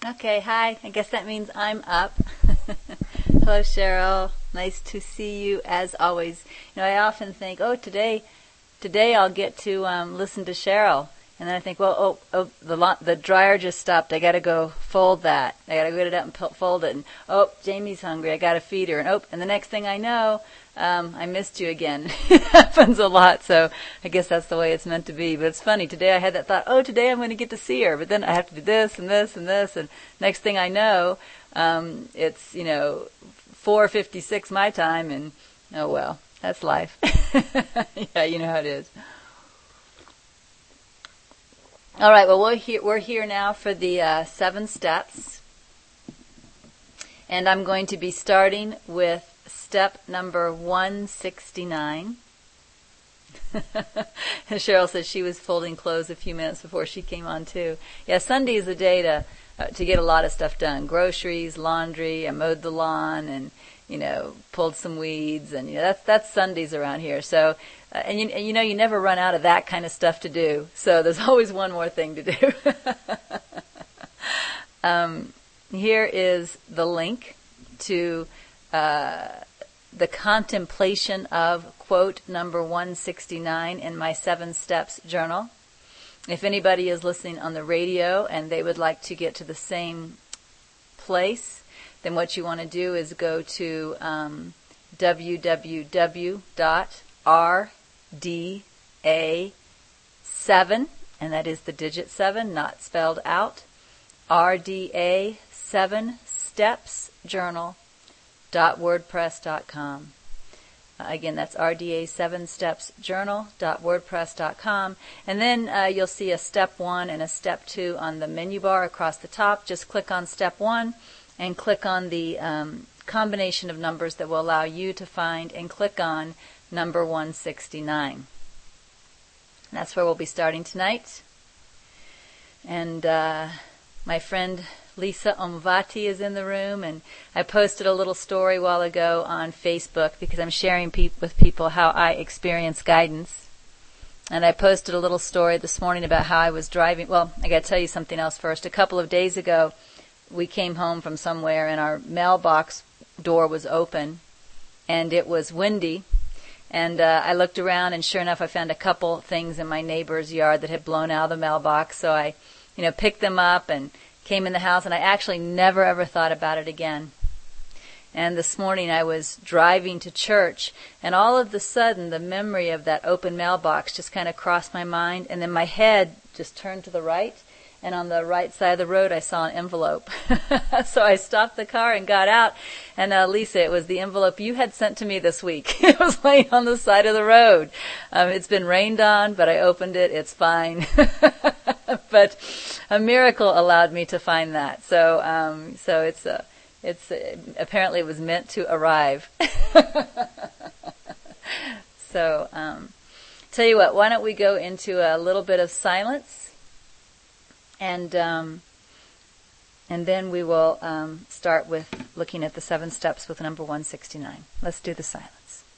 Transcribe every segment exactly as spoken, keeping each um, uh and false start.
Okay, hi. I guess that means I'm up. Hello, Cheryl. Nice to see you as always. You know, I often think, oh, today, today I'll get to um, listen to Cheryl, and then I think, well, oh, oh, the lo- the dryer just stopped. I got to go fold that. I got to get it up and p- fold it. And oh, Jamie's hungry. I got to feed her. And oh, and the next thing I know, um, I missed you again. It happens a lot, so I guess that's the way it's meant to be. But it's funny. Today I had that thought, oh, today I'm going to get to see her, but then I have to do this and this and this, and next thing I know, um, it's you know four fifty-six my time, and oh well, that's life. Yeah, you know how it is. All right, well, we're here, we're here now for the uh, seven steps. And I'm going to be starting with step number one sixty-nine. Cheryl says she was folding clothes a few minutes before she came on, too. Yeah, Sunday is the day to uh, to get a lot of stuff done. Groceries, laundry, I mowed the lawn, and, you know, pulled some weeds, and, you know, that's, that's Sundays around here. So, uh, and, you, and you know, you never run out of that kind of stuff to do. So there's always one more thing to do. um, here is the link to uh, the contemplation of quote number one sixty-nine in my Seven Steps journal. If anybody is listening on the radio and they would like to get to the same place, then what you want to do is go to um, w w w dot r d a seven, and that is the digit seven, not spelled out, R D A seven steps journal dot wordpress dot com. Uh, again, that's R D A seven steps journal dot wordpress dot com. And then uh, you'll see a step one and a step two on the menu bar across the top. Just click on step one and click on the um, combination of numbers that will allow you to find, and click on number one sixty-nine. That's where we'll be starting tonight. And uh, my friend Lisa Omvati is in the room, and I posted a little story a while ago on Facebook because I'm sharing pe- with people how I experience guidance. And I posted a little story this morning about how I was driving. Well, I got to tell you something else first. A couple of days ago, we came home from somewhere, and our mailbox door was open, and it was windy. And uh, I looked around, and sure enough, I found a couple things in my neighbor's yard that had blown out of the mailbox. So I, you know, picked them up and came in the house, and I actually never ever thought about it again. And this morning I was driving to church, and all of a sudden the memory of that open mailbox just kind of crossed my mind, and then my head just turned to the right, and on the right side of the road I saw an envelope. So I stopped the car and got out, and uh, Lisa, it was the envelope you had sent to me this week. It was laying on the side of the road. Um, it's been rained on, but I opened it. It's fine. But a miracle allowed me to find that. So, um, so it's uh, it's uh, apparently it was meant to arrive. So, um, tell you what, why don't we go into a little bit of silence, and um, and then we will um, start with looking at the seven steps with number one sixty-nine. Let's do the silence.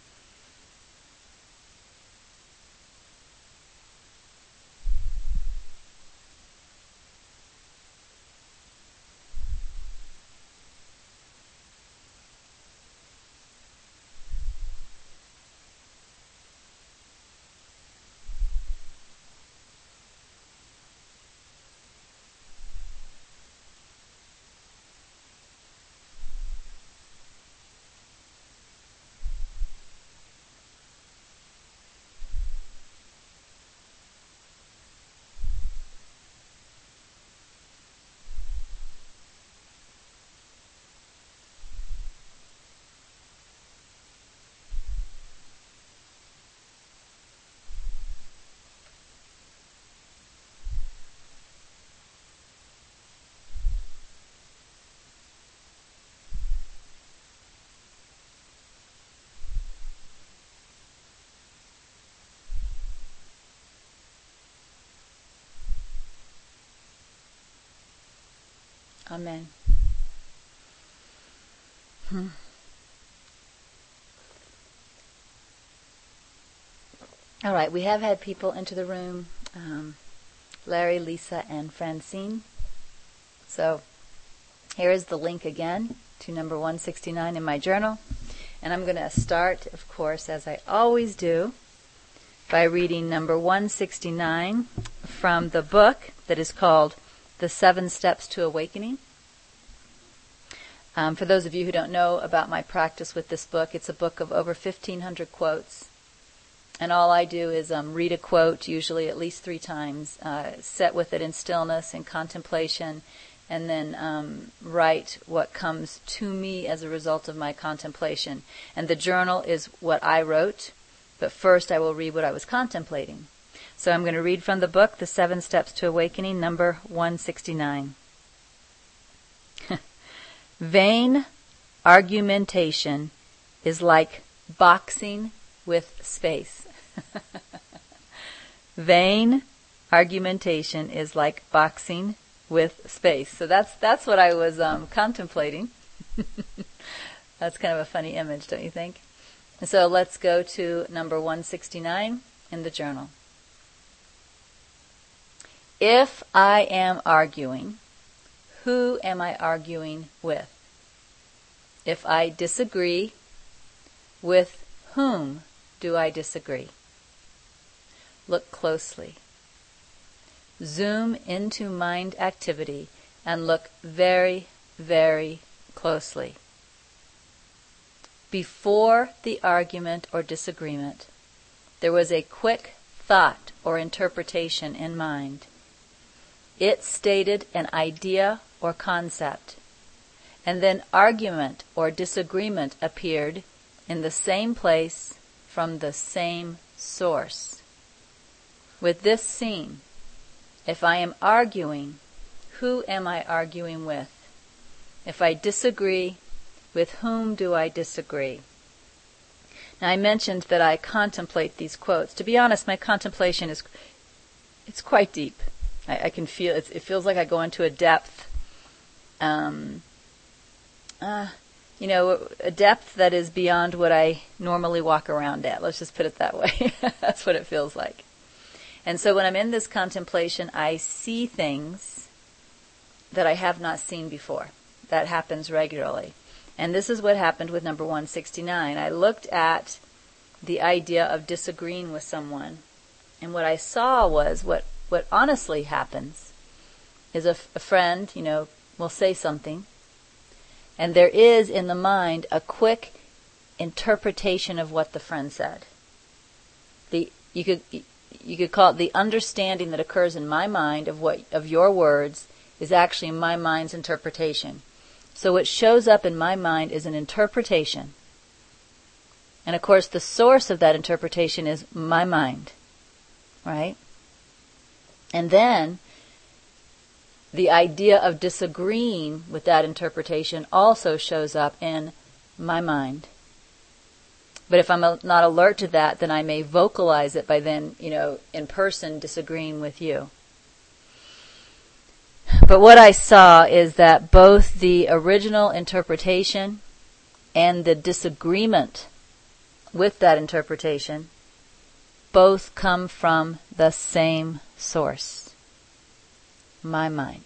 Amen. Hmm. All right, we have had people into the room, um, Larry, Lisa, and Francine. So Here is the link again to number one sixty-nine in my journal. And I'm going to start, of course, as I always do, by reading number one sixty-nine from the book that is called The Seven Steps to Awakening. Um, for those of you who don't know about my practice with this book, it's a book of over fifteen hundred quotes. And all I do is um, read a quote, usually at least three times, uh, sit with it in stillness and contemplation, and then um, write what comes to me as a result of my contemplation. And the journal is what I wrote, but first I will read what I was contemplating. So I'm going to read from the book, The Seven Steps to Awakening, number one sixty-nine. Vain argumentation is like boxing with space. Vain argumentation is like boxing with space. So that's that's what I was um, contemplating. That's kind of a funny image, don't you think? And so let's go to number one sixty-nine in the journal. If I am arguing, who am I arguing with? If I disagree, with whom do I disagree? Look closely. Zoom into mind activity and look very, very closely. Before the argument or disagreement, there was a quick thought or interpretation in mind. It stated an idea or concept, and then argument or disagreement appeared in the same place from the same source. With this scene, if I am arguing, who am I arguing with? If I disagree, with whom do I disagree? Now I mentioned that I contemplate these quotes. To be honest, my contemplation is it's quite deep. I, I can feel it. It feels like I go into a depth, um, uh, you know, a depth that is beyond what I normally walk around at. Let's just put it that way. That's what it feels like. And so when I'm in this contemplation, I see things that I have not seen before. That happens regularly. And this is what happened with number one sixty-nine. I looked at the idea of disagreeing with someone, and what I saw was what, what honestly happens is a, a friend, you know, will say something, and there is in the mind a quick interpretation of what the friend said. The you could you could call it the understanding that occurs in my mind of what of your words is actually my mind's interpretation. So what shows up in my mind is an interpretation. And of course the source of that interpretation is my mind. Right? And then the idea of disagreeing with that interpretation also shows up in my mind. But if I'm not alert to that, then I may vocalize it by then, you know, in person disagreeing with you. But what I saw is that both the original interpretation and the disagreement with that interpretation both come from the same source, my mind.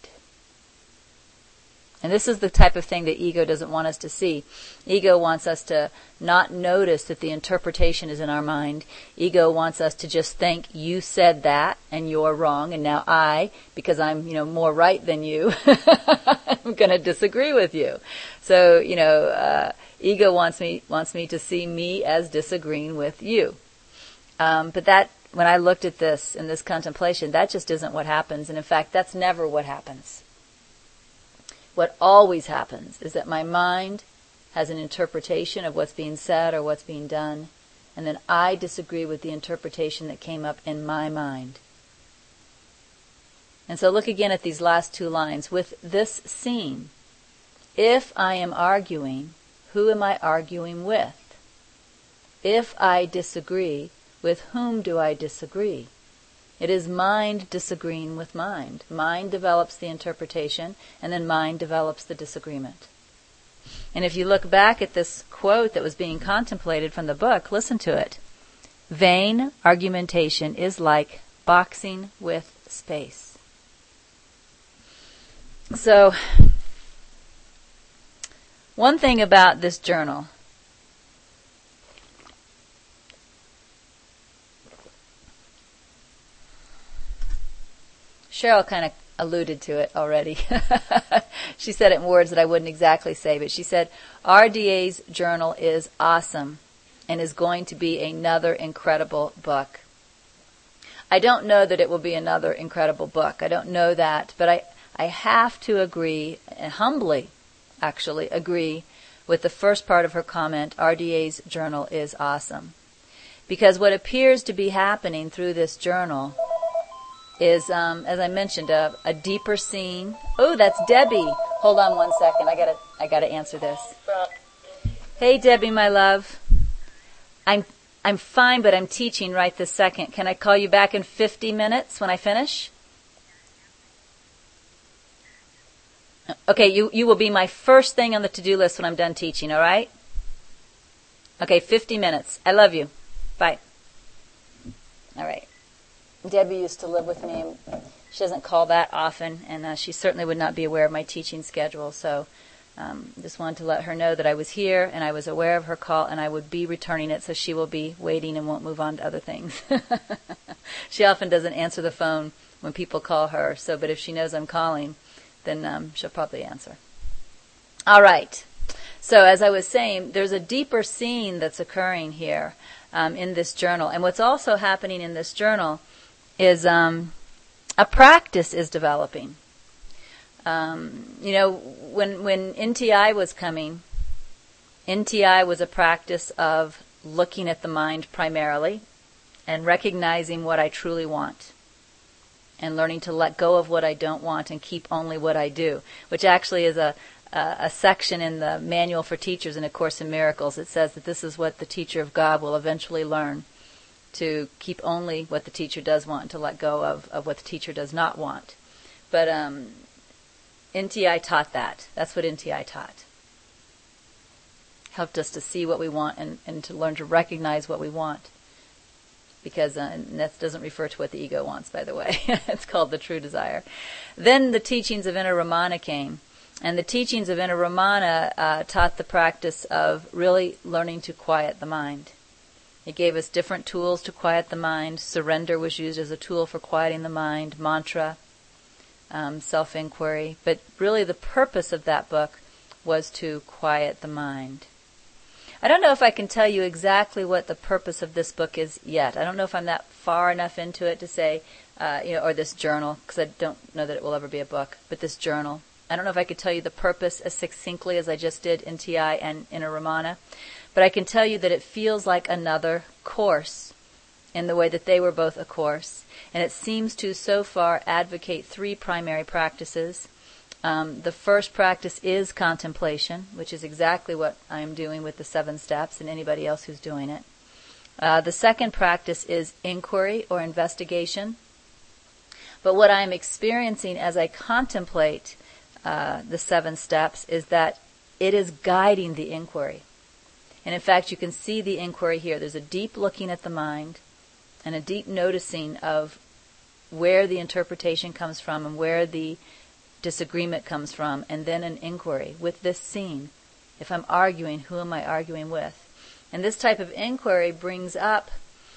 And this is the type of thing that ego doesn't want us to see. Ego wants us to not notice that the interpretation is in our mind. Ego wants us to just think, you said that and you're wrong, and now I, because I'm, you know, more right than you, I'm going to disagree with you. So, you know, uh, ego wants me wants me to see me as disagreeing with you. Um, but that, when I looked at this in this contemplation, that just isn't what happens. And in fact, that's never what happens. What always happens is that my mind has an interpretation of what's being said or what's being done, and then I disagree with the interpretation that came up in my mind. And so look again at these last two lines. With this scene, if I am arguing, who am I arguing with? If I disagree, with whom do I disagree? It is mind disagreeing with mind. Mind develops the interpretation, and then mind develops the disagreement. And if you look back at this quote that was being contemplated from the book, listen to it. Vain argumentation is like boxing with space. So, One thing about this journal, Cheryl kind of alluded to it already. She said it in words that I wouldn't exactly say, but she said, R D A's journal is awesome and is going to be another incredible book. I don't know that it will be another incredible book. I don't know that, but I, I have to agree, and humbly actually agree, with the first part of her comment, R D A's journal is awesome. Because what appears to be happening through this journal is, um, as I mentioned, a, a deeper scene. Oh, that's Debbie. Hold on one second. I gotta, I gotta answer this. Hey, Debbie, my love. I'm, I'm fine, but I'm teaching right this second. Can I call you back in fifty minutes when I finish? Okay, you, you will be my first thing on the to-do list when I'm done teaching, all right? Okay, fifty minutes. I love you. Bye. All right. Debbie used to live with me. She doesn't call that often, and uh, she certainly would not be aware of my teaching schedule. So um, just wanted to let her know that I was here, and I was aware of her call, and I would be returning it, so she will be waiting and won't move on to other things. She often doesn't answer the phone when people call her, so but if she knows I'm calling, then um, she'll probably answer. All right. So as I was saying, there's a deeper scene that's occurring here um, in this journal. And what's also happening in this journal is um, a practice is developing. Um, you know, when when N T I was coming, N T I was a practice of looking at the mind primarily and recognizing what I truly want and learning to let go of what I don't want and keep only what I do, which actually is a, a, a section in the Manual for Teachers in A Course in Miracles. It says that this is what the teacher of God will eventually learn, to keep only what the teacher does want and to let go of, of what the teacher does not want. But um, N T I taught that. That's what N T I taught. Helped us to see what we want and, and to learn to recognize what we want. Because uh, and that doesn't refer to what the ego wants, by the way. It's called the true desire. Then the teachings of Inner Ramana came. And the teachings of Inner Ramana uh, taught the practice of really learning to quiet the mind. It gave us different tools to quiet the mind. Surrender was used as a tool for quieting the mind. Mantra, um, self-inquiry. But really the purpose of that book was to quiet the mind. I don't know if I can tell you exactly what the purpose of this book is yet. I don't know if I'm that far enough into it to say, uh, you know, or this journal, because I don't know that it will ever be a book, but this journal. I don't know if I could tell you the purpose as succinctly as I just did N T I and Inner Ramana, but I can tell you that it feels like another course in the way that they were both a course. And it seems to, so far, advocate three primary practices. Um, the first practice is contemplation, which is exactly what I am doing with the seven steps and anybody else who's doing it. Uh, the second practice is inquiry or investigation. But what I am experiencing as I contemplate uh, the seven steps is that it is guiding the inquiry. And in fact, you can see the inquiry here. There's a deep looking at the mind and a deep noticing of where the interpretation comes from and where the disagreement comes from, and then an inquiry with this scene. If I'm arguing, who am I arguing with? And this type of inquiry brings up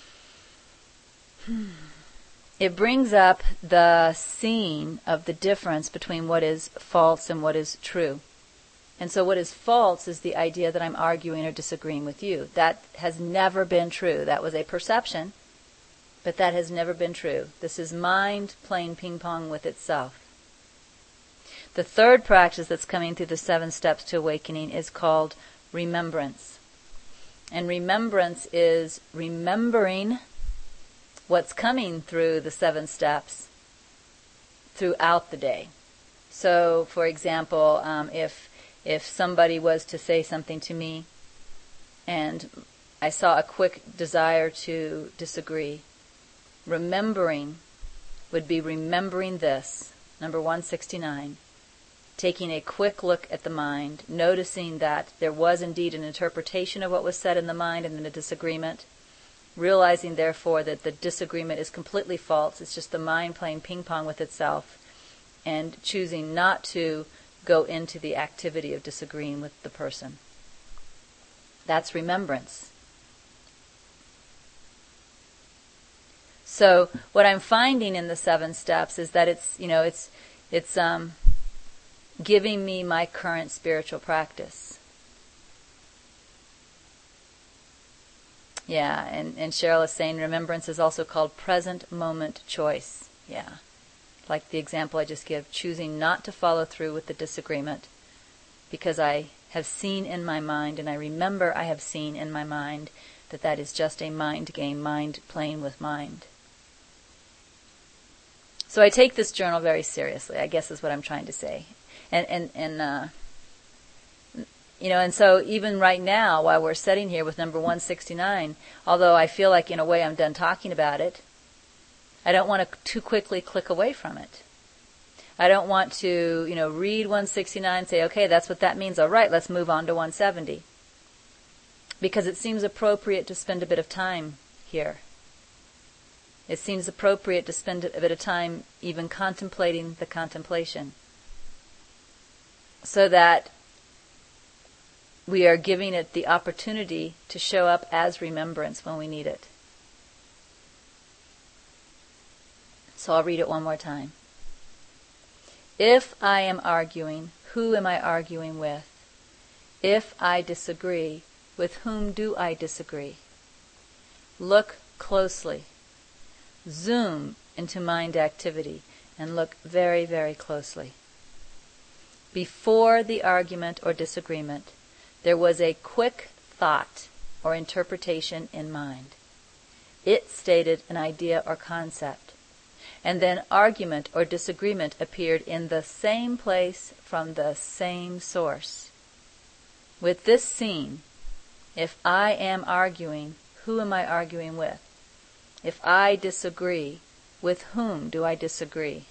it brings up the scene of the difference between what is false and what is true. And so what is false is the idea that I'm arguing or disagreeing with you. That has never been true. That was a perception, but that has never been true. This is mind playing ping pong with itself. The third practice that's coming through the seven steps to awakening is called remembrance. And remembrance is remembering what's coming through the seven steps throughout the day. So, for example, um, if if somebody was to say something to me and I saw a quick desire to disagree, remembering would be remembering this, number one sixty-nine. Taking a quick look at the mind, noticing that there was indeed an interpretation of what was said in the mind and then a disagreement, realizing therefore that the disagreement is completely false, it's just the mind playing ping pong with itself, and choosing not to go into the activity of disagreeing with the person. That's remembrance. So what I'm finding in the seven steps is that it's, you know, it's, it's um, giving me my current spiritual practice. Yeah, and, and Cheryl is saying remembrance is also called present moment choice. Yeah, like the example I just gave, choosing not to follow through with the disagreement because I have seen in my mind, and I remember I have seen in my mind that that is just a mind game, mind playing with mind. So I take this journal very seriously, I guess is what I'm trying to say. And, and, and uh, you know, and so even right now, while we're sitting here with number one sixty-nine, although I feel like in a way I'm done talking about it, I don't want to too quickly click away from it. I don't want to, you know, read one sixty-nine and say, okay, that's what that means. All right, let's move on to one seventy. Because it seems appropriate to spend a bit of time here. It seems appropriate to spend a bit of time even contemplating the contemplation, so that we are giving it the opportunity to show up as remembrance when we need it. So I'll read it one more time. If I am arguing, who am I arguing with? If I disagree, with whom do I disagree? Look closely. Zoom into mind activity and look very, very closely. Before the argument or disagreement, there was a quick thought or interpretation in mind. It stated an idea or concept. And then argument or disagreement appeared in the same place from the same source. With this scene, if I am arguing, who am I arguing with? If I disagree, with whom do I disagree?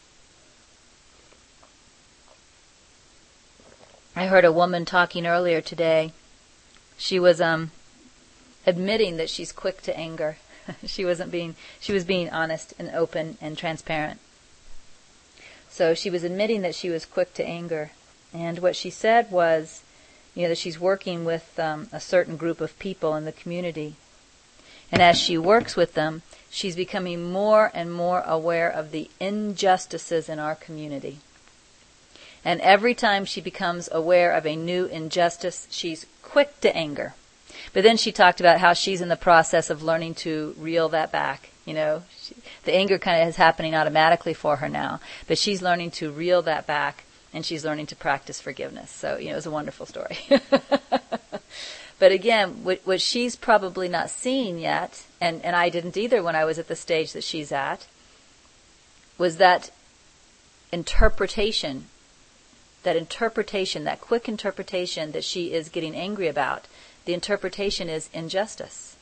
I heard a woman talking earlier today. She was um, admitting that she's quick to anger. she wasn't being. She was being honest and open and transparent. So she was admitting that she was quick to anger, and what she said was, you know, that she's working with um, a certain group of people in the community. And as she works with them, she's becoming more and more aware of the injustices in our community. And every time she becomes aware of a new injustice, she's quick to anger. But then she talked about how she's in the process of learning to reel that back. You know, she, the anger kind of is happening automatically for her now, but she's learning to reel that back, and she's learning to practice forgiveness. So, you know, it's a wonderful story. But again, what, what she's probably not seeing yet, and, and I didn't either when I was at the stage that she's at, was that interpretation, that interpretation, that quick interpretation that she is getting angry about. The interpretation is injustice.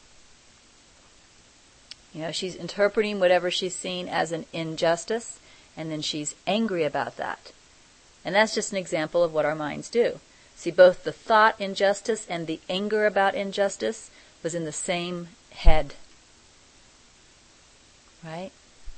You know, she's interpreting whatever she's seeing as an injustice, and then she's angry about that. And that's just an example of what our minds do. See, both the thought injustice and the anger about injustice was in the same head. Right?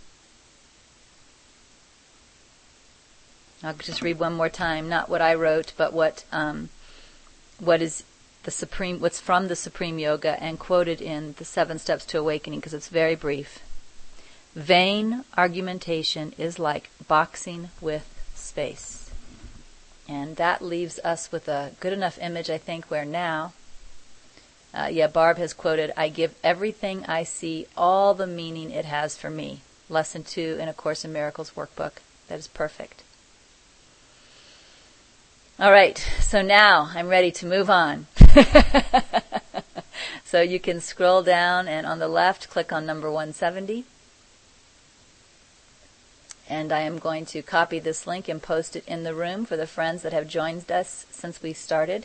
I'll just read one more time, not what I wrote, but what um, what is the supreme, what's from the Supreme Yoga and quoted in the Seven Steps to Awakening, because it's very brief. Vain argumentation is like boxing with space. And that leaves us with a good enough image, I think, where now, uh, yeah, Barb has quoted, I give everything I see all the meaning it has for me. Lesson two in A Course in Miracles workbook. That is perfect. All right, so now I'm ready to move on. So you can scroll down and on the left click on number one seventy. And I am going to copy this link and post it in the room for the friends that have joined us since we started.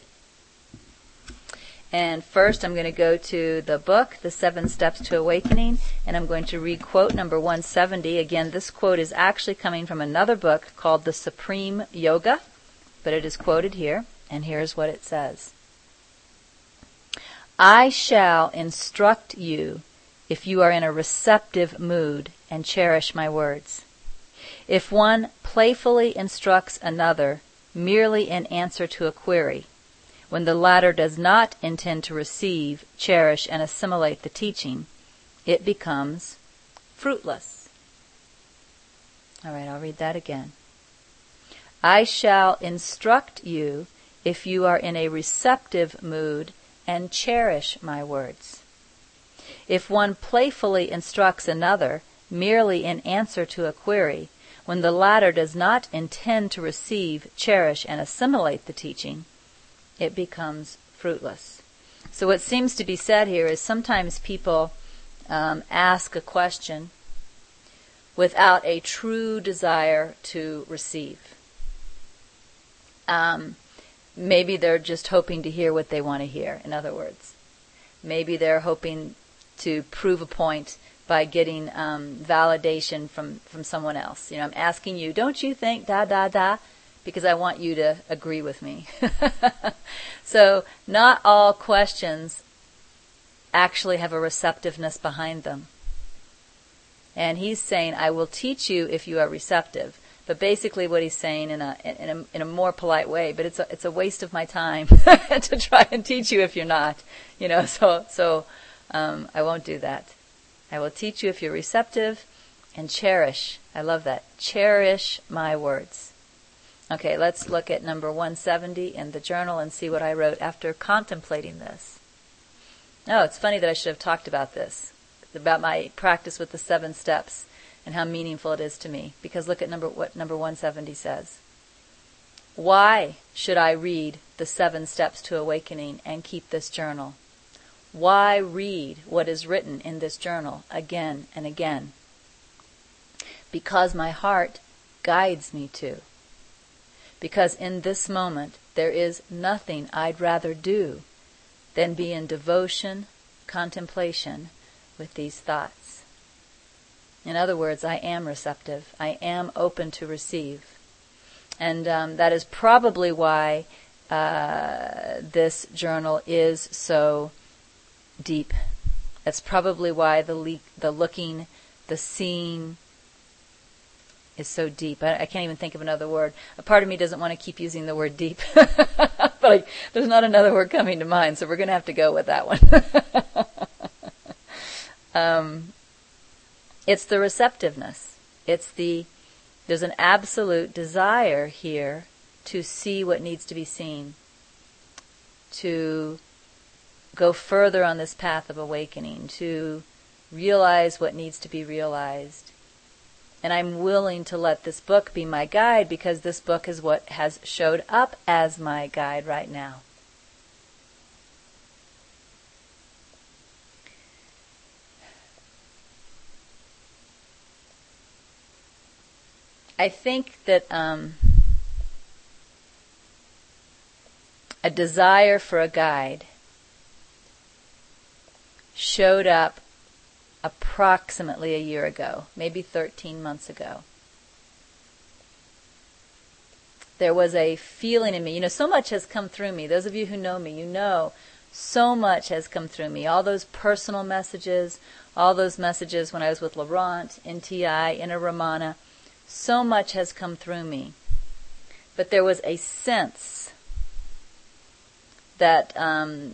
And first I'm going to go to the book, The Seven Steps to Awakening, and I'm going to read quote number one seventy. Again, this quote is actually coming from another book called The Supreme Yoga, but it is quoted here, and here's what it says. I shall instruct you if you are in a receptive mood and cherish my words. If one playfully instructs another, merely in answer to a query, when the latter does not intend to receive, cherish, and assimilate the teaching, it becomes fruitless. All right, I'll read that again. I shall instruct you if you are in a receptive mood and cherish my words. If one playfully instructs another, merely in answer to a query, when the latter does not intend to receive, cherish, and assimilate the teaching, it becomes fruitless. So what seems to be said here is sometimes people um, ask a question without a true desire to receive. Um, maybe they're just hoping to hear what they want to hear, in other words. Maybe they're hoping to prove a point by getting um, validation from, from someone else. You know, I'm asking you, don't you think da da da? Because I want you to agree with me. So not all questions actually have a receptiveness behind them. And he's saying, I will teach you if you are receptive. But basically what he's saying in a in a, in a more polite way, but it's a, it's a waste of my time to try and teach you if you're not. You know, so so um, I won't do that. I will teach you if you're receptive, and cherish. I love that. Cherish my words. Okay, let's look at number one seventy in the journal and see what I wrote after contemplating this. Oh, it's funny that I should have talked about this, about my practice with the seven steps and how meaningful it is to me. Because look at number what number one seventy says. Why should I read the seven steps to awakening and keep this journal? Why read what is written in this journal again and again? Because my heart guides me to. Because in this moment there is nothing I'd rather do than be in devotion, contemplation with these thoughts. In other words, I am receptive. I am open to receive. And um, that is probably why uh, this journal is so deep. That's probably why the le- the looking, the seeing is so deep. I, I can't even think of another word. A part of me doesn't want to keep using the word deep. But I, there's not another word coming to mind, so we're going to have to go with that one. um, it's the receptiveness. It's the, there's an absolute desire here to see what needs to be seen, to go further on this path of awakening, to realize what needs to be realized. And I'm willing to let this book be my guide because this book is what has showed up as my guide right now. I think that um, a desire for a guide showed up approximately a year ago, maybe thirteen months ago. There was a feeling in me, you know, so much has come through me. Those of you who know me, you know, so much has come through me. All those personal messages, all those messages when I was with Laurent, N T I, Inner Ramana, so much has come through me. But there was a sense that um,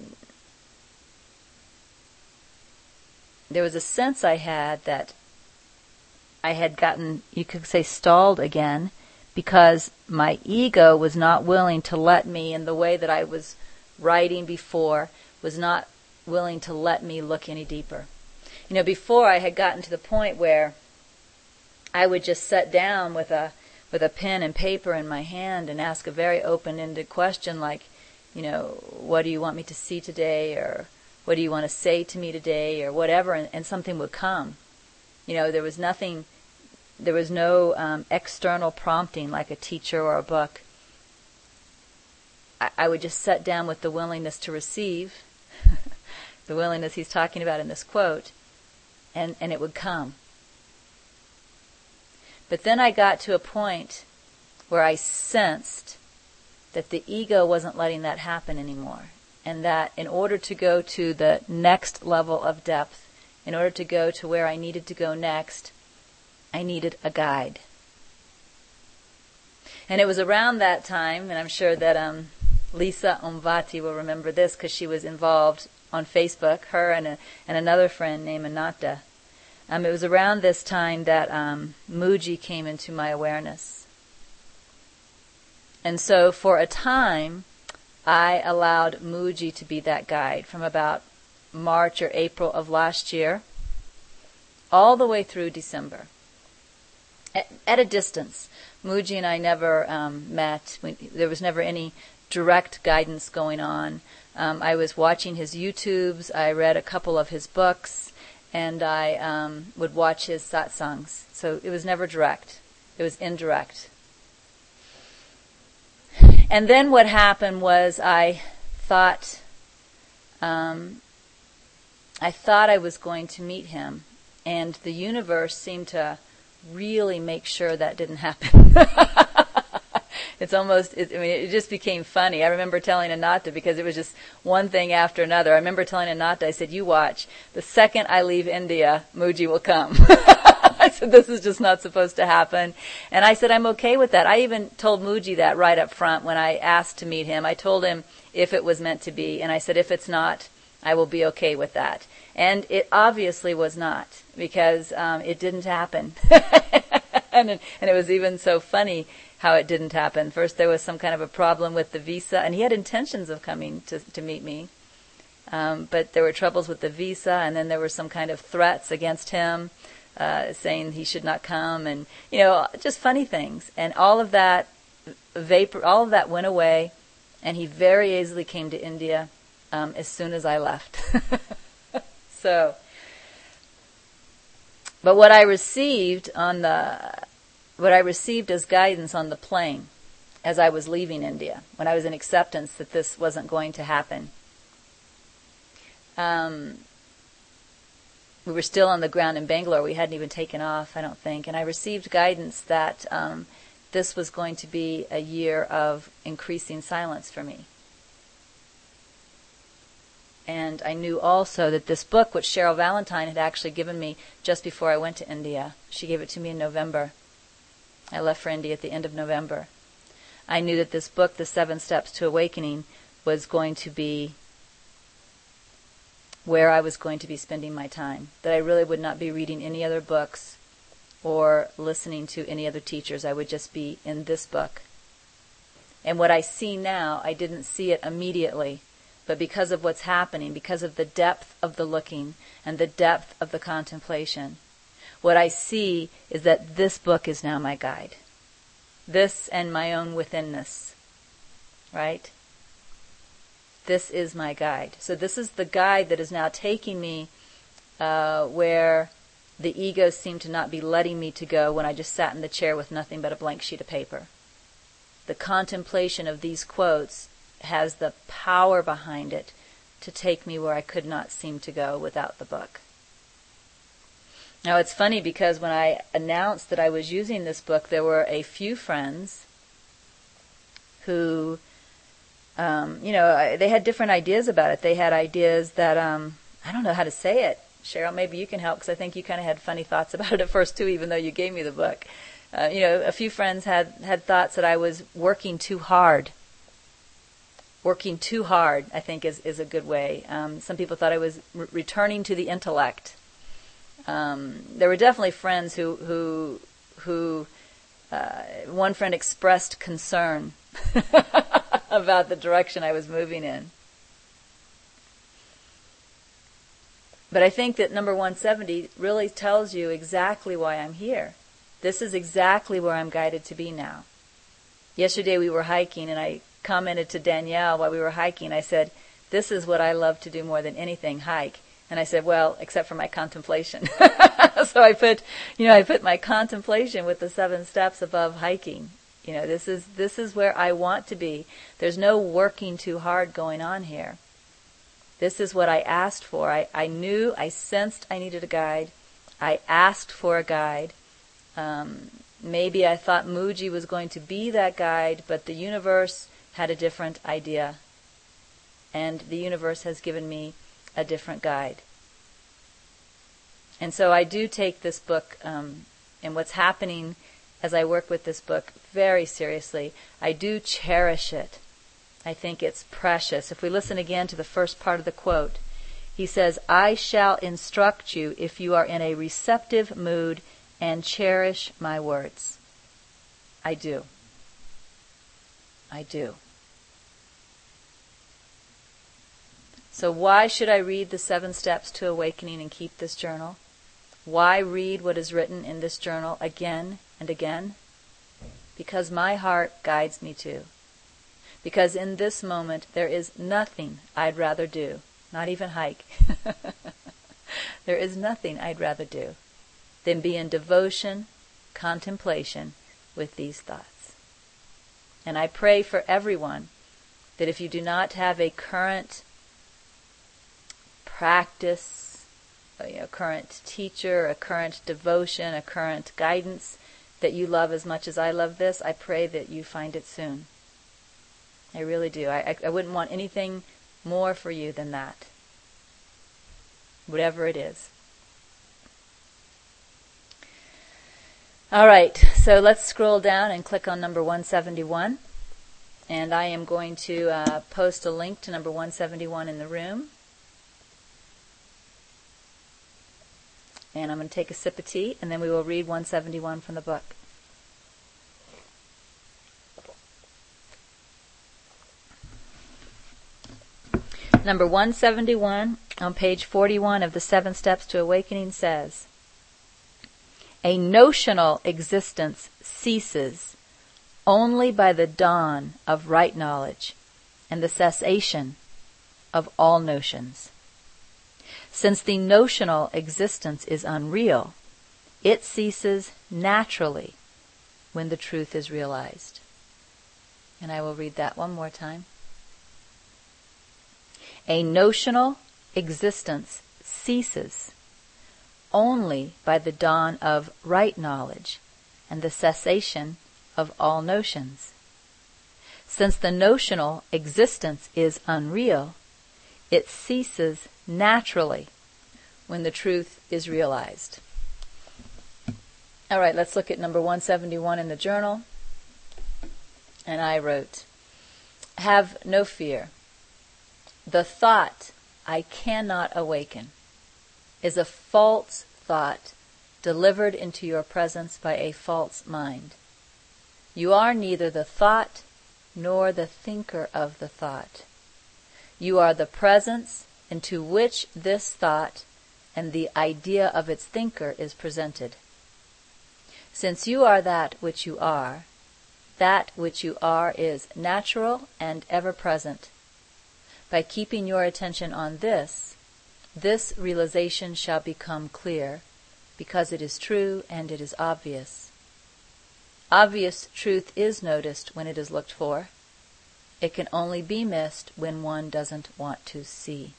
there was a sense I had that I had gotten, you could say, stalled again because my ego was not willing to let me, in the way that I was writing before, was not willing to let me look any deeper. You know, before I had gotten to the point where I would just sit down with a with a pen and paper in my hand and ask a very open-ended question like, you know, what do you want me to see today, or what do you want to say to me today, or whatever, and, and something would come. You know, there was nothing, there was no um, external prompting like a teacher or a book. I, I would just sit down with the willingness to receive, the willingness he's talking about in this quote, and, and it would come. But then I got to a point where I sensed that the ego wasn't letting that happen anymore. And that in order to go to the next level of depth, in order to go to where I needed to go next, I needed a guide. And it was around that time, and I'm sure that um, Lisa Omvati will remember this because she was involved on Facebook, her and, a, and another friend named Anata. Um, it was around this time that um, Mooji came into my awareness. And so for a time, I allowed Mooji to be that guide from about March or April of last year all the way through December. At, at a distance. Mooji and I never um, met. We, there was never any direct guidance going on. Um, I was watching his YouTubes. I read a couple of his books, and I um, would watch his satsangs. So it was never direct. It was indirect. And then what happened was I thought, um, I thought I was going to meet him, and the universe seemed to really make sure that didn't happen. It's almost, it, I mean, it just became funny. I remember telling Anata, because it was just one thing after another. I remember telling Anata, I said, you watch, the second I leave India, Mooji will come. I said, this is just not supposed to happen. And I said, I'm okay with that. I even told Mooji that right up front when I asked to meet him. I told him if it was meant to be, and I said, if it's not, I will be okay with that. And it obviously was not, because um, it didn't happen. and, it, and it was even so funny how it didn't happen. First there was some kind of a problem with the visa, and he had intentions of coming to, to meet me. Um, but there were troubles with the visa, and then there were some kind of threats against him, uh, saying he should not come, and, you know, just funny things. And all of that vapor, all of that went away, and he very easily came to India um, as soon as I left. So, but what I received on the, what I received as guidance on the plane as I was leaving India, when I was in acceptance that this wasn't going to happen, um, we were still on the ground in Bangalore. We hadn't even taken off, I don't think. And I received guidance that um, this was going to be a year of increasing silence for me. And I knew also that this book, which Cheryl Valentine had actually given me just before I went to India, she gave it to me in November. I left for India at the end of November. I knew that this book, The Seven Steps to Awakening, was going to be where I was going to be spending my time. That I really would not be reading any other books or listening to any other teachers. I would just be in this book. And what I see now, I didn't see it immediately. But because of what's happening, because of the depth of the looking and the depth of the contemplation, what I see is that this book is now my guide. This and my own withinness. Right? This is my guide. So this is the guide that is now taking me uh, where the ego seemed to not be letting me to go when I just sat in the chair with nothing but a blank sheet of paper. The contemplation of these quotes has the power behind it to take me where I could not seem to go without the book. Now it's funny because when I announced that I was using this book, there were a few friends who, um, you know, they had different ideas about it. They had ideas that, um, I don't know how to say it. Cheryl, maybe you can help, because I think you kind of had funny thoughts about it at first too, even though you gave me the book. Uh, you know, a few friends had, had thoughts that I was working too hard. Working too hard, I think, is, is a good way. Um, some people thought I was re- returning to the intellect. Um, there were definitely friends who, who, who uh, one friend expressed concern about the direction I was moving in. But I think that number one seventy really tells you exactly why I'm here. This is exactly where I'm guided to be now. Yesterday we were hiking, and I commented to Danielle while we were hiking. I said, this is what I love to do more than anything, hike. And I said, well, except for my contemplation. So I put, you know, I put my contemplation with the seven steps above hiking. You know, this is, this is where I want to be. There's no working too hard going on here. This is what I asked for. I, I knew, I sensed I needed a guide. I asked for a guide. Um, maybe I thought Mooji was going to be that guide, but the universe had a different idea, and the universe has given me a different guide. And so I do take this book um, and what's happening as I work with this book very seriously. I do cherish it. I think it's precious. If we listen again to the first part of the quote, he says, I shall instruct you if you are in a receptive mood and cherish my words. I do. I do. So why should I read the Seven Steps to Awakening and keep this journal? Why read what is written in this journal again and again? Because my heart guides me to. Because in this moment there is nothing I'd rather do, not even hike. There is nothing I'd rather do than be in devotion, contemplation with these thoughts. And I pray for everyone that if you do not have a current practice, you know, current teacher, a current devotion, a current guidance that you love as much as I love this, I pray that you find it soon. I really do. I, I, I wouldn't want anything more for you than that. Whatever it is. All right, so let's scroll down and click on number one seventy-one. And I am going to uh, post a link to number one seventy-one in the room. And I'm going to take a sip of tea, and then we will read one seventy-one from the book. Number one seventy-one on page forty-one of the Seven Steps to Awakening says, a notional existence ceases only by the dawn of right knowledge and the cessation of all notions. Since the notional existence is unreal, it ceases naturally when the truth is realized. And I will read that one more time. A notional existence ceases only by the dawn of right knowledge and the cessation of all notions. Since the notional existence is unreal, it ceases naturally when the truth is realized. All right, let's look at number one seventy-one in the journal. And I wrote, have no fear. The thought, I cannot awaken, is a false thought delivered into your presence by a false mind. You are neither the thought nor the thinker of the thought. You are the presence into which this thought and the idea of its thinker is presented. Since you are that which you are, that which you are is natural and ever-present. By keeping your attention on this, this realization shall become clear, because it is true and it is obvious. Obvious truth is noticed when it is looked for. It can only be missed when one doesn't want to see.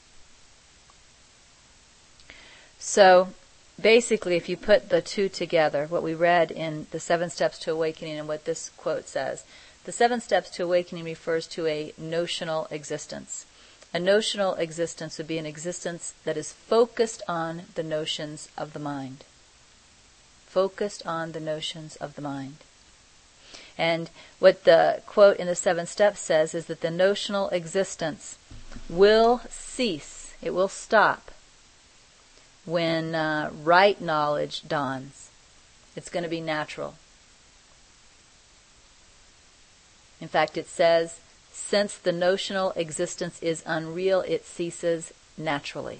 So, basically, if you put the two together, what we read in the Seven Steps to Awakening and what this quote says, the Seven Steps to Awakening refers to a notional existence. A notional existence would be an existence that is focused on the notions of the mind. Focused on the notions of the mind. And what the quote in the Seven Steps says is that the notional existence will cease, it will stop, when uh, right knowledge dawns. It's going to be natural. In fact, it says, since the notional existence is unreal, it ceases naturally.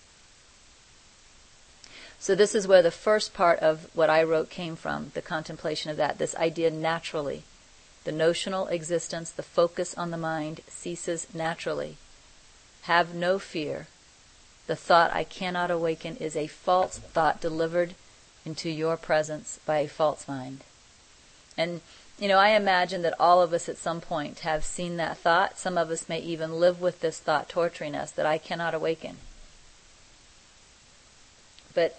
So this is where the first part of what I wrote came from, the contemplation of that, this idea naturally. The notional existence, the focus on the mind, ceases naturally. Have no fear. The thought I cannot awaken is a false thought delivered into your presence by a false mind. And you know, I imagine that all of us at some point have seen that thought. Some of us may even live with this thought torturing us, that I cannot awaken. But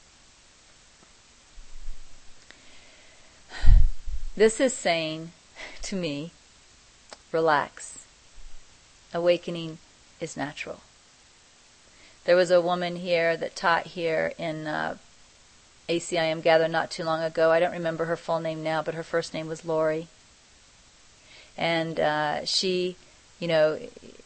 this is saying to me, relax. Awakening is natural. There was a woman here that taught here in uh, A C I M gatherer not too long ago. I don't remember her full name now, but her first name was Lori. And uh, she, you know,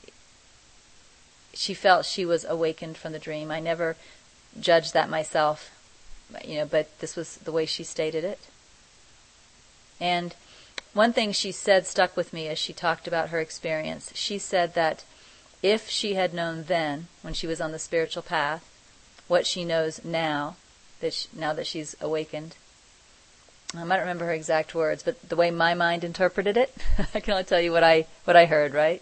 she felt she was awakened from the dream. I never judged that myself, you know, but this was the way she stated it. And one thing she said stuck with me as she talked about her experience. She said that if she had known then, when she was on the spiritual path, what she knows now, that she, now that she's awakened, I don't remember her exact words, but the way my mind interpreted it, I can only tell you what I what I heard, right?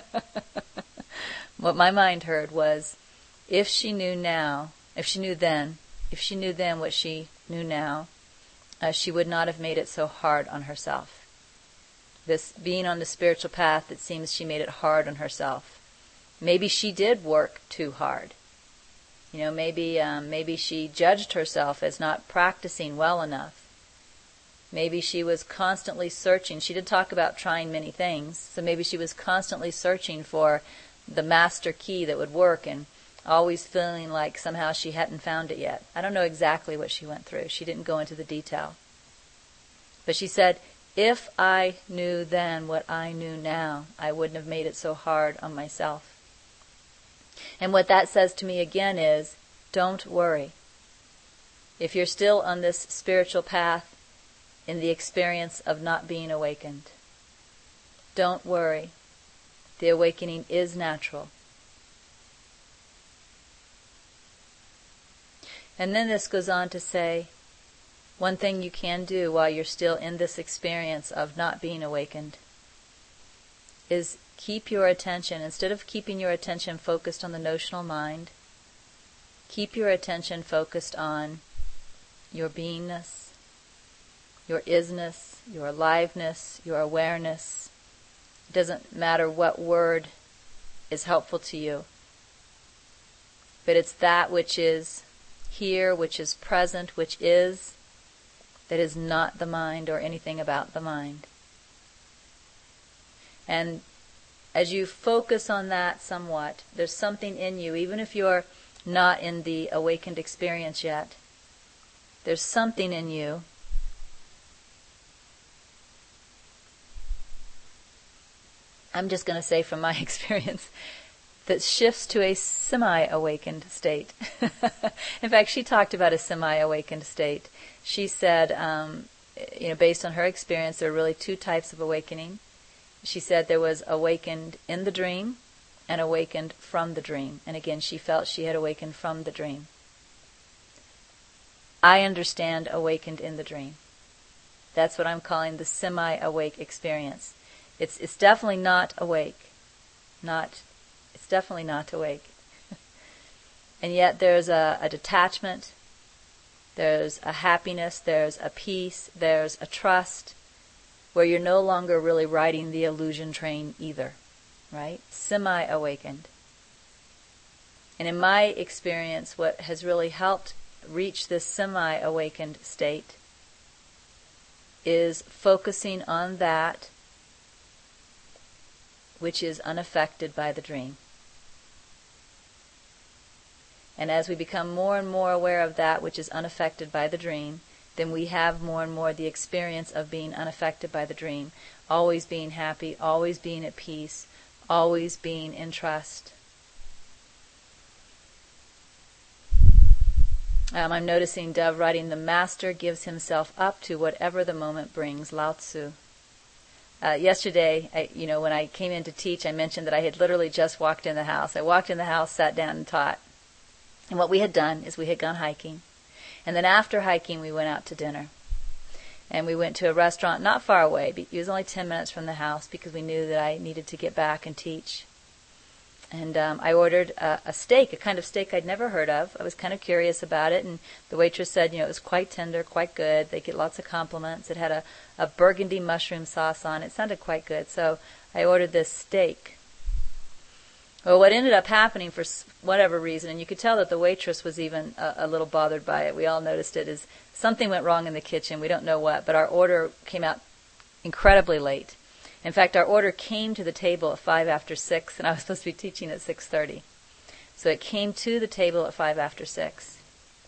What my mind heard was, if she knew now, if she knew then, if she knew then what she knew now, uh, she would not have made it so hard on herself. This being on the spiritual path, it seems she made it hard on herself. Maybe she did work too hard. You know, maybe um, maybe she judged herself as not practicing well enough. Maybe she was constantly searching. She did talk about trying many things, so maybe she was constantly searching for the master key that would work and always feeling like somehow she hadn't found it yet. I don't know exactly what she went through. She didn't go into the detail. But she said, if I knew then what I knew now, I wouldn't have made it so hard on myself. And what that says to me again is, don't worry. If you're still on this spiritual path in the experience of not being awakened, don't worry. The awakening is natural. And then this goes on to say, one thing you can do while you're still in this experience of not being awakened is keep your attention, instead of keeping your attention focused on the notional mind, keep your attention focused on your beingness, your isness, your aliveness, your awareness. It doesn't matter what word is helpful to you, but it's that which is here, which is present, which is, that is not the mind or anything about the mind. And as you focus on that somewhat, there's something in you, even if you're not in the awakened experience yet, there's something in you I'm just going to say from my experience, that shifts to a semi-awakened state. In fact, she talked about a semi-awakened state. She said, um, you know, based on her experience, there are really two types of awakening. She said there was awakened in the dream and awakened from the dream. And again, she felt she had awakened from the dream. I understand awakened in the dream. That's what I'm calling the semi-awake experience. It's it's definitely not awake. Not, it's definitely not awake. And yet there's a, a detachment, there's a happiness, there's a peace, there's a trust, where you're no longer really riding the illusion train either, right? Semi-awakened. And in my experience, what has really helped reach this semi-awakened state is focusing on that which is unaffected by the dream. And as we become more and more aware of that which is unaffected by the dream, then we have more and more the experience of being unaffected by the dream, always being happy, always being at peace, always being in trust. Um, I'm noticing Dove writing, the master gives himself up to whatever the moment brings, Lao Tzu. Uh, yesterday, I, you know, when I came in to teach, I mentioned that I had literally just walked in the house. I walked in the house, sat down, and taught. And what we had done is we had gone hiking. And then after hiking, we went out to dinner. And we went to a restaurant not far away. It was only ten minutes from the house because we knew that I needed to get back and teach. And um, I ordered a, a steak, a kind of steak I'd never heard of. I was kind of curious about it, and the waitress said, you know, it was quite tender, quite good. They get lots of compliments. It had a, a burgundy mushroom sauce on it. It sounded quite good. So I ordered this steak. Well, what ended up happening for whatever reason, and you could tell that the waitress was even a, a little bothered by it. We all noticed it, is something went wrong in the kitchen. We don't know what, but our order came out incredibly late. In fact, our order came to the table at five after six, and I was supposed to be teaching at six thirty. So it came to the table at five after six.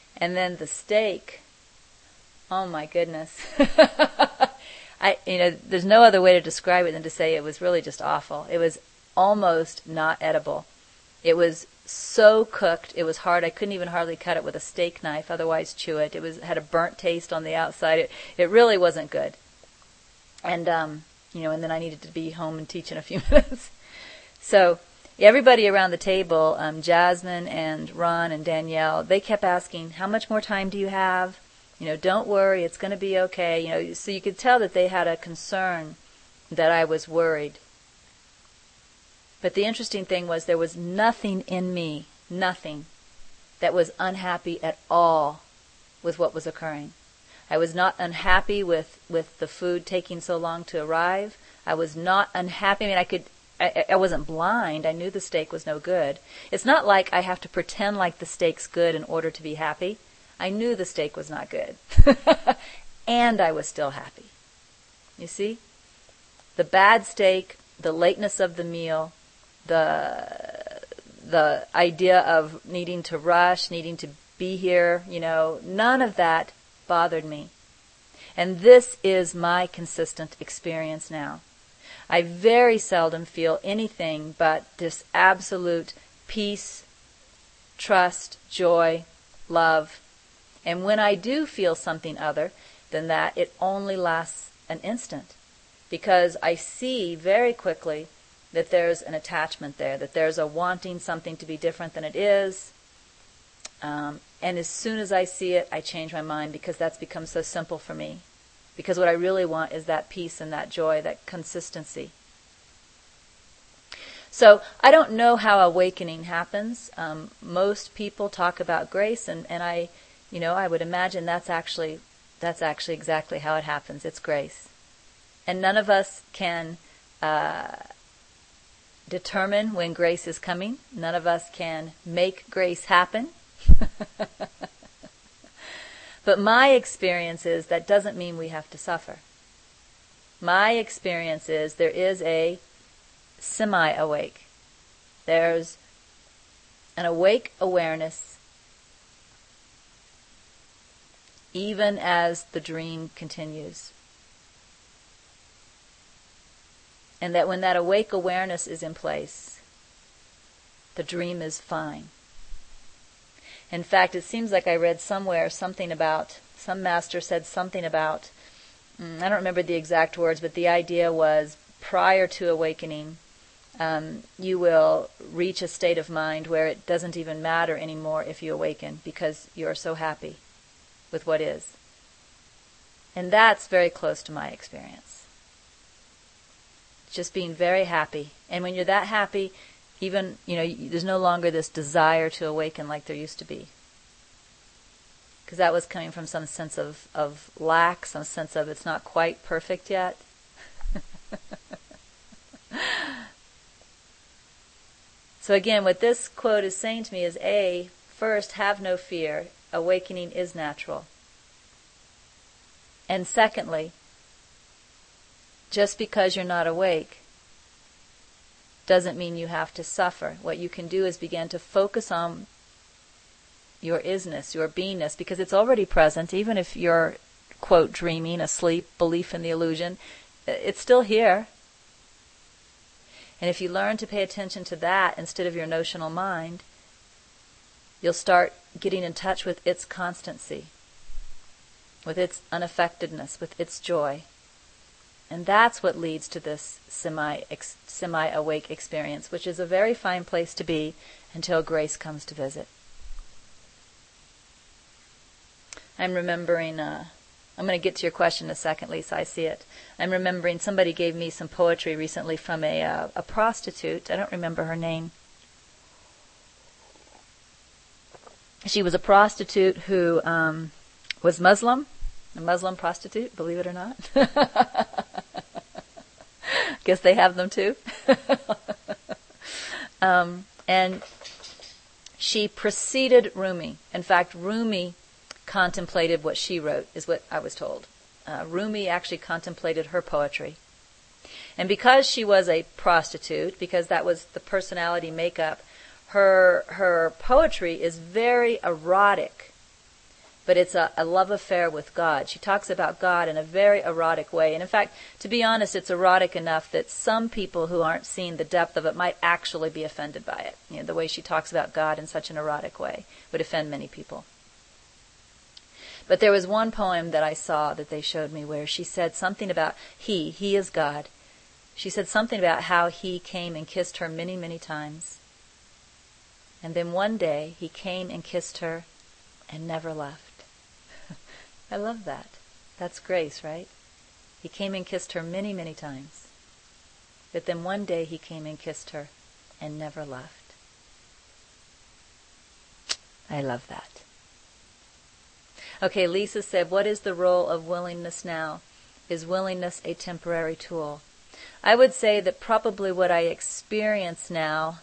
And then the steak, oh my goodness. I, you know, there's no other way to describe it than to say it was really just awful. It was almost not edible. It was so cooked, it was hard. I couldn't even hardly cut it with a steak knife, otherwise chew it. It was had a burnt taste on the outside. It, it really wasn't good. And, um, you know, and then I needed to be home and teach in a few minutes. So everybody around the table, um, Jasmine and Ron and Danielle, they kept asking, how much more time do you have? You know, don't worry, it's going to be okay. You know, so you could tell that they had a concern that I was worried. But the interesting thing was there was nothing in me, nothing, that was unhappy at all with what was occurring. I was not unhappy with, with the food taking so long to arrive. I was not unhappy. I mean, I could, I, I wasn't blind. I knew the steak was no good. It's not like I have to pretend like the steak's good in order to be happy. I knew the steak was not good. And I was still happy. You see? The bad steak, the lateness of the meal, the the idea of needing to rush, needing to be here, you know, none of that bothered me. And this is my consistent experience now. I very seldom feel anything but this absolute peace, trust, joy, love. And when I do feel something other than that, it only lasts an instant. Because I see very quickly that there's an attachment there, that there's a wanting something to be different than it is. Um, and as soon as I see it, I change my mind because that's become so simple for me. Because what I really want is that peace and that joy, that consistency. So I don't know how awakening happens. Um, most people talk about grace, and, and I, you know, I would imagine that's actually that's actually exactly how it happens. It's grace, and none of us can uh, determine when grace is coming. None of us can make grace happen. But my experience is that doesn't mean we have to suffer. My experience is there is a semi-awake. There's an awake awareness even as the dream continues. And that when that awake awareness is in place, the dream is fine. In fact, it seems like I read somewhere something about, some master said something about, I don't remember the exact words, but the idea was prior to awakening, um, you will reach a state of mind where it doesn't even matter anymore if you awaken because you're so happy with what is. And that's very close to my experience. Just being very happy. And when you're that happy, even, you know, there's no longer this desire to awaken like there used to be. Because that was coming from some sense of, of lack, some sense of it's not quite perfect yet. So again, what this quote is saying to me is, A, first, have no fear. Awakening is natural. And secondly, just because you're not awake doesn't mean you have to suffer. What you can do is begin to focus on your isness, your beingness, because it's already present, even if you're, quote, dreaming, asleep, belief in the illusion, it's still here. And if you learn to pay attention to that instead of your notional mind, you'll start getting in touch with its constancy, with its unaffectedness, with its joy. And that's what leads to this semi, ex, semi-awake experience, which is a very fine place to be until grace comes to visit. I'm remembering, uh, I'm going to get to your question in a second, Lisa, I see it. I'm remembering somebody gave me some poetry recently from a, uh, a prostitute. I don't remember her name. She was a prostitute who um, was Muslim, a Muslim prostitute, believe it or not. Guess they have them too. um, and she preceded Rumi. In fact, Rumi contemplated what she wrote, is what I was told. Uh, Rumi actually contemplated her poetry. And because she was a prostitute, because that was the personality makeup, her her poetry is very erotic. but it's a, a love affair with God. She talks about God in a very erotic way. And in fact, to be honest, it's erotic enough that some people who aren't seeing the depth of it might actually be offended by it. You know, the way she talks about God in such an erotic way would offend many people. But there was one poem that I saw that they showed me where she said something about he, he is God. She said something about how he came and kissed her many, many times. And then one day he came and kissed her and never left. I love that. That's grace, right? He came and kissed her many, many times. But then one day he came and kissed her and never left. I love that. Okay, Lisa said, what is the role of willingness now? Is willingness a temporary tool? I would say that probably what I experience now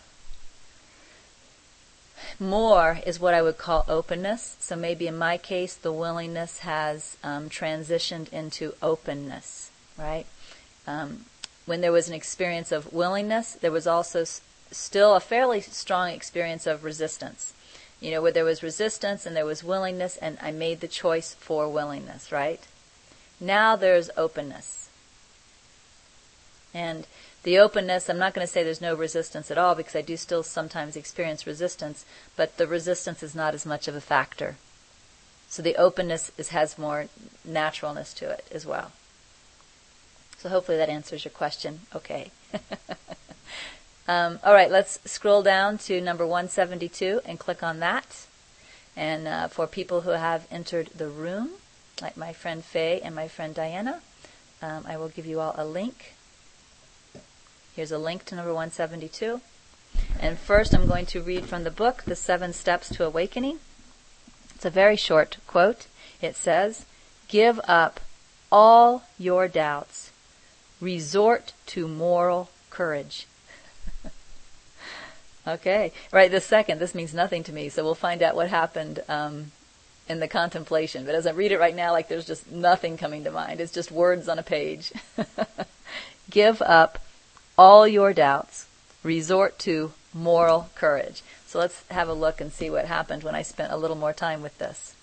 more is what I would call openness. So maybe in my case, the willingness has um, transitioned into openness, right? Um, when there was an experience of willingness, there was also s- still a fairly strong experience of resistance. You know, where there was resistance and there was willingness, and I made the choice for willingness, right? Now there's openness. And the openness, I'm not going to say there's no resistance at all, because I do still sometimes experience resistance, but the resistance is not as much of a factor. So the openness is, has more naturalness to it as well. So hopefully that answers your question. Okay. Um, all right, let's scroll down to number one seventy-two and click on that. And uh, for people who have entered the room, like my friend Faye and my friend Diana, um, I will give you all a link. Here's a link to number one seventy-two. And first I'm going to read from the book, The Seven Steps to Awakening. It's a very short quote. It says, "Give up all your doubts. Resort to moral courage." Okay, right, the second, this means nothing to me, so we'll find out what happened um, in the contemplation. But as I read it right now, like there's just nothing coming to mind. It's just words on a page. Give up all your doubts. Resort to moral courage. So let's have a look and see what happened when I spent a little more time with this.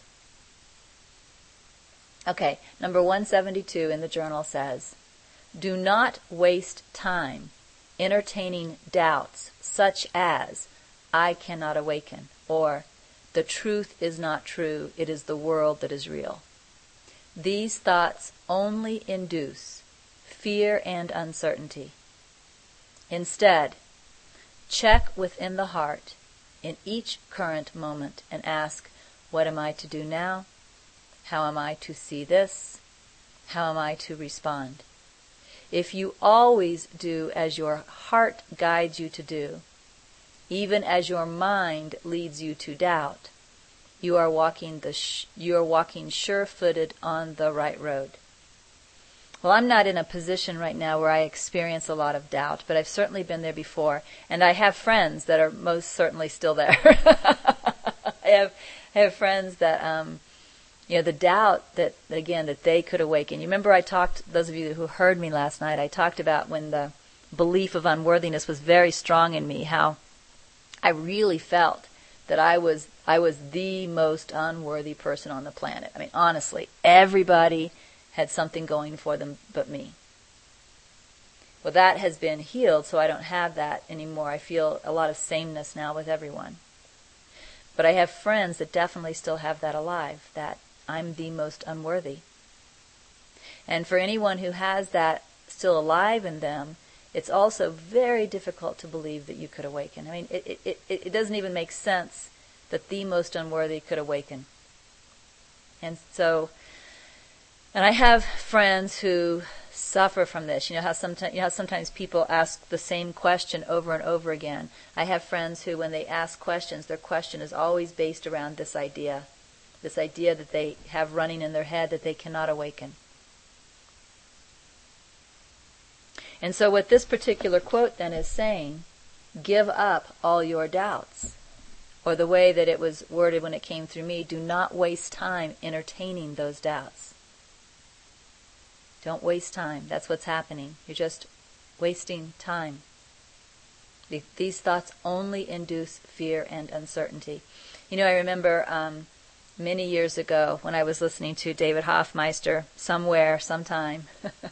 Okay, number one seventy-two in the journal says, "Do not waste time entertaining doubts such as, I cannot awaken, or the truth is not true, it is the world that is real. These thoughts only induce fear and uncertainty. Instead, check within the heart in each current moment and ask, what am I to do now? How am I to see this? How am I to respond? If you always do as your heart guides you to do, even as your mind leads you to doubt, you are walking the sh- you are walking sure-footed on the right road." Well, I'm not in a position right now where I experience a lot of doubt, but I've certainly been there before, and I have friends that are most certainly still there. I have I have friends that um, you know, the doubt that, again, that they could awaken. You remember I talked, those of you who heard me last night, I talked about when the belief of unworthiness was very strong in me, how I really felt that I was I was the most unworthy person on the planet. I mean, honestly, everybody had something going for them but me. Well, that has been healed, so I don't have that anymore. I feel a lot of sameness now with everyone. But I have friends that definitely still have that alive, that I'm the most unworthy. And for anyone who has that still alive in them, it's also very difficult to believe that you could awaken. I mean, it, it, it, it doesn't even make sense that the most unworthy could awaken. And so, and I have friends who suffer from this. You know how sometimes, you know how sometimes people ask the same question over and over again. I have friends who, when they ask questions, their question is always based around this idea. This idea that they have running in their head that they cannot awaken. And so what this particular quote then is saying, give up all your doubts. Or the way that it was worded when it came through me, do not waste time entertaining those doubts. Don't waste time. That's what's happening. You're just wasting time. These thoughts only induce fear and uncertainty. You know, I remember um, many years ago when I was listening to David Hoffmeister somewhere, sometime.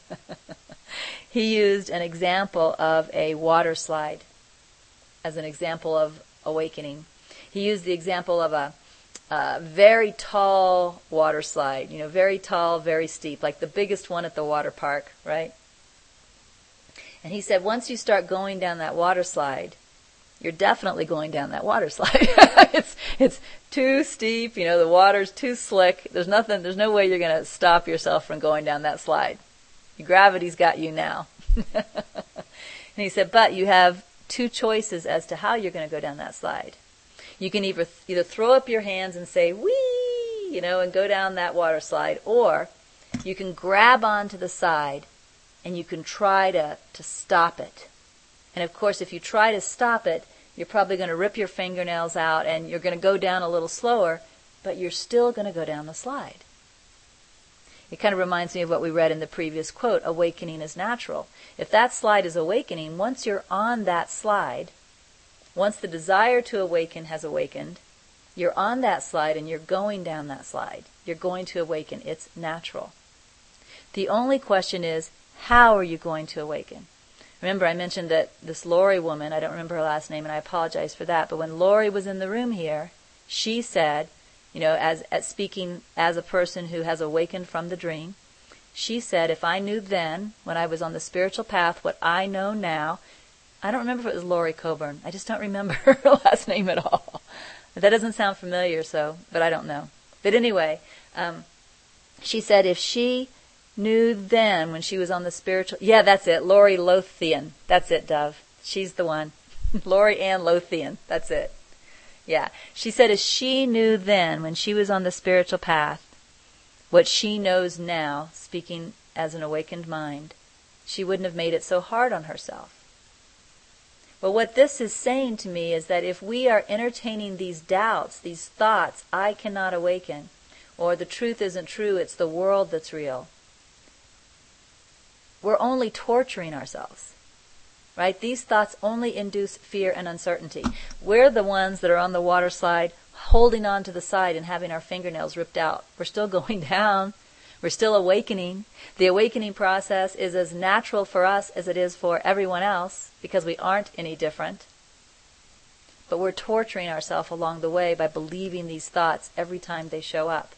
He used an example of a water slide as an example of awakening. He used the example of a, a very tall water slide, you know, very tall, very steep, like the biggest one at the water park, right? And he said, once you start going down that water slide, you're definitely going down that water slide. it's it's too steep, you know, the water's too slick. There's nothing, there's no way you're going to stop yourself from going down that slide. Your gravity's got you now. And he said, but you have two choices as to how you're going to go down that slide. You can either either throw up your hands and say, whee, you know, and go down that water slide, or you can grab onto the side and you can try to, to stop it. And of course, if you try to stop it, you're probably going to rip your fingernails out and you're going to go down a little slower, but you're still going to go down the slide. It kind of reminds me of what we read in the previous quote, awakening is natural. If that slide is awakening, once you're on that slide, once the desire to awaken has awakened, you're on that slide and you're going down that slide. You're going to awaken. It's natural. The only question is, how are you going to awaken? Remember, I mentioned that this Lori woman, I don't remember her last name, and I apologize for that, but when Lori was in the room here, she said, you know, as, as speaking as a person who has awakened from the dream, she said, if I knew then, when I was on the spiritual path, what I know now, I don't remember if it was Lori Coburn. I just don't remember her last name at all. That doesn't sound familiar, so, but I don't know. But anyway, um, she said if she knew then when she was on the spiritual, yeah, that's it, Lori Lothian. That's it, Dove. She's the one. Lori Ann Lothian. That's it. Yeah. She said if she knew then when she was on the spiritual path what she knows now, speaking as an awakened mind, she wouldn't have made it so hard on herself. But what this is saying to me is that if we are entertaining these doubts, these thoughts, I cannot awaken, or the truth isn't true, it's the world that's real, we're only torturing ourselves, right? These thoughts only induce fear and uncertainty. We're the ones that are on the water slide, holding on to the side and having our fingernails ripped out. We're still going down. We're still awakening. The awakening process is as natural for us as it is for everyone else because we aren't any different. But we're torturing ourselves along the way by believing these thoughts every time they show up.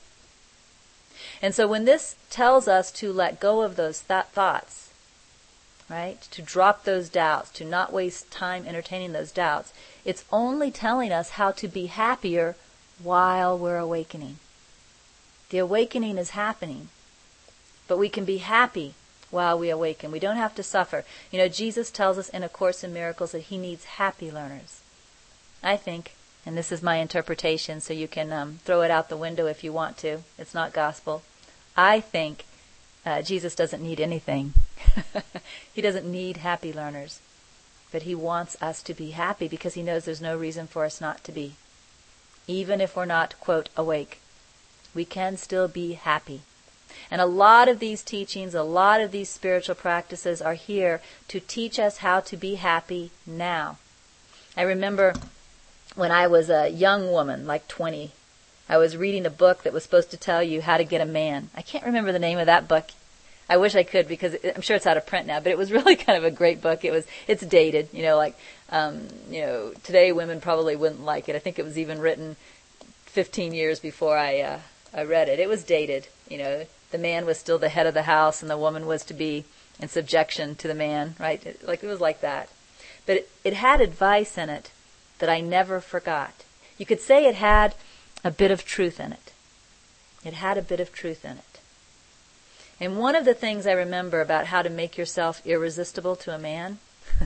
And so when this tells us to let go of those th- thoughts, right, to drop those doubts, to not waste time entertaining those doubts, it's only telling us how to be happier while we're awakening. The awakening is happening, but we can be happy while we awaken. We don't have to suffer. You know, Jesus tells us in A Course in Miracles that he needs happy learners. I think, and this is my interpretation, so you can um, throw it out the window if you want to. It's not gospel. I think uh, Jesus doesn't need anything. He doesn't need happy learners. But he wants us to be happy because he knows there's no reason for us not to be. Even if we're not, quote, awake, we can still be happy. And a lot of these teachings, a lot of these spiritual practices are here to teach us how to be happy now. I remember when I was a young woman, like twenty, I was reading a book that was supposed to tell you how to get a man. I can't remember the name of that book. I wish I could because I'm sure it's out of print now, but it was really kind of a great book. It was, it's dated, you know, like, um, you know, today women probably wouldn't like it. I think it was even written fifteen years before I, uh, I read it. It was dated, you know, the man was still the head of the house and the woman was to be in subjection to the man, right? It, like, it was like that. But it, it had advice in it that I never forgot. You could say it had a bit of truth in it. It had a bit of truth in it. And one of the things I remember about how to make yourself irresistible to a man,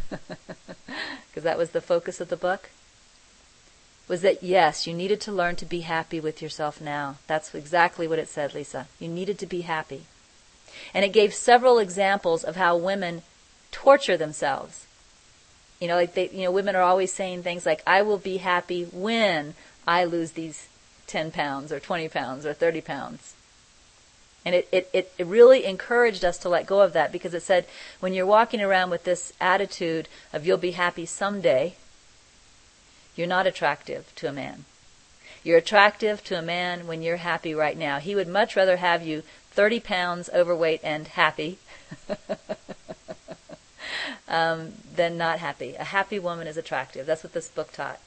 because that was the focus of the book, was that yes, you needed to learn to be happy with yourself now. That's exactly what it said, Lisa. You needed to be happy. And it gave several examples of how women torture themselves. You know, like they, you know, women are always saying things like, I will be happy when I lose these ten pounds or twenty pounds or thirty pounds. And it, it, it, it really encouraged us to let go of that because it said, when you're walking around with this attitude of you'll be happy someday, you're not attractive to a man. You're attractive to a man when you're happy right now. He would much rather have you thirty pounds overweight and happy um, than not happy. A happy woman is attractive. That's what this book taught.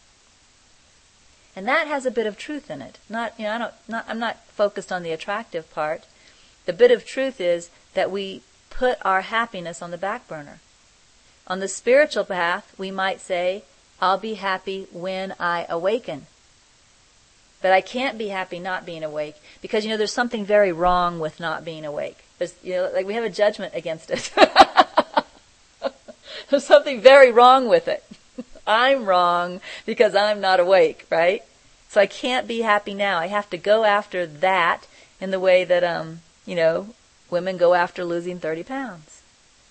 And that has a bit of truth in it. Not, you know, I don't, not, I'm not focused on the attractive part. The bit of truth is that we put our happiness on the back burner. On the spiritual path, we might say, I'll be happy when I awaken. But I can't be happy not being awake because, you know, there's something very wrong with not being awake. There's, you know, like we have a judgment against it. There's something very wrong with it. I'm wrong because I'm not awake, right? So I can't be happy now. I have to go after that in the way that, um, you know, women go after losing thirty pounds.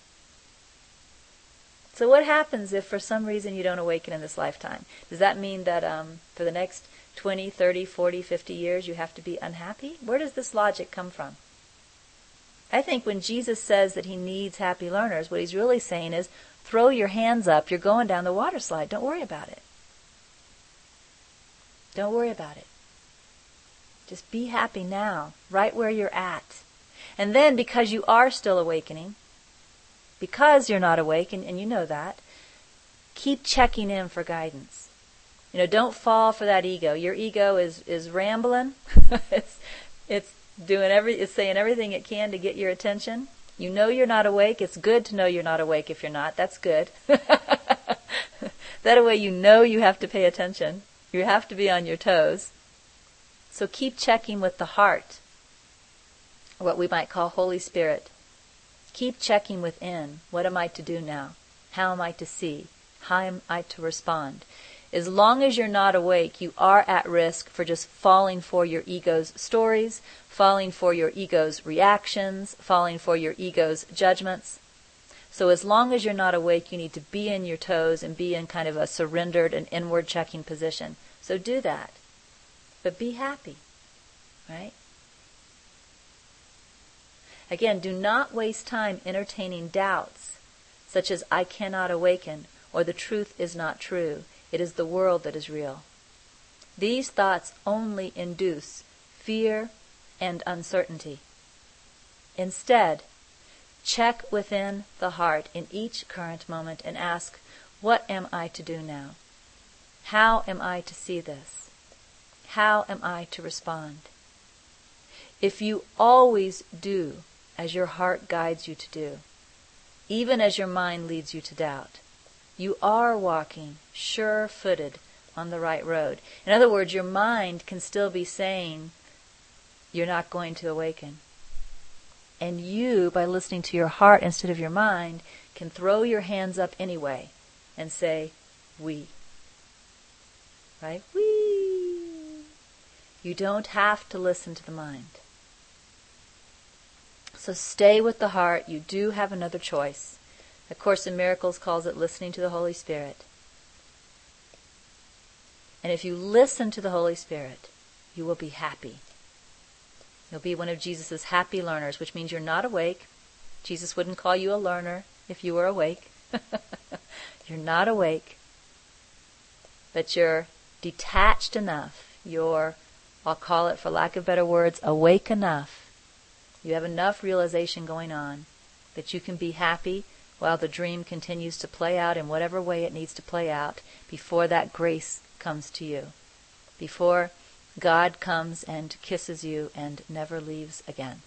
So what happens if for some reason you don't awaken in this lifetime? Does that mean that um, for the next twenty, thirty, forty, fifty years you have to be unhappy? Where does this logic come from? I think when Jesus says that he needs happy learners, what he's really saying is, throw your hands up, you're going down the water slide. Don't worry about it. Don't worry about it. Just be happy now, right where you're at. And then because you are still awakening, because you're not awake, and, and you know that, keep checking in for guidance. You know, don't fall for that ego. Your ego is, is rambling. it's, it's doing every, it's saying everything it can to get your attention. You know you're not awake. It's good to know you're not awake if you're not. That's good. That way you know you have to pay attention. You have to be on your toes. So keep checking with the heart, what we might call Holy Spirit. Keep checking within. What am I to do now? How am I to see? How am I to respond? As long as you're not awake, you are at risk for just falling for your ego's stories, falling for your ego's reactions, falling for your ego's judgments. So as long as you're not awake, you need to be in your toes and be in kind of a surrendered and inward checking position. So do that. But be happy, right? Again, do not waste time entertaining doubts, such as I cannot awaken, or the truth is not true. It is the world that is real. These thoughts only induce fear and uncertainty. Instead, check within the heart in each current moment and ask, what am I to do now? How am I to see this? How am I to respond? If you always do as your heart guides you to do, even as your mind leads you to doubt, you are walking sure-footed on the right road. In other words, your mind can still be saying, you're not going to awaken. And you, by listening to your heart instead of your mind, can throw your hands up anyway and say, we. Right? We. You don't have to listen to the mind. So stay with the heart. You do have another choice. A Course in Miracles calls it listening to the Holy Spirit. And if you listen to the Holy Spirit, you will be happy. You'll be one of Jesus' happy learners, which means you're not awake. Jesus wouldn't call you a learner if you were awake. You're not awake. But you're detached enough. You're, I'll call it, for lack of better words, awake enough. You have enough realization going on that you can be happy while the dream continues to play out in whatever way it needs to play out before that grace comes to you. Before God comes and kisses you and never leaves again.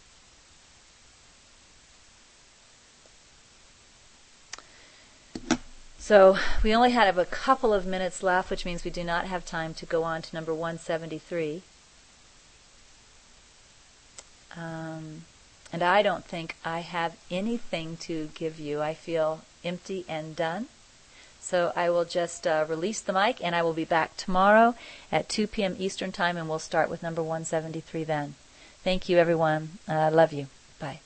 So we only have a couple of minutes left, which means we do not have time to go on to number one seventy-three. Um, and I don't think I have anything to give you. I feel empty and done. So I will just uh, release the mic, and I will be back tomorrow at two p.m. Eastern Time, and we'll start with number one seventy-three then. Thank you, everyone. I uh, love you. Bye.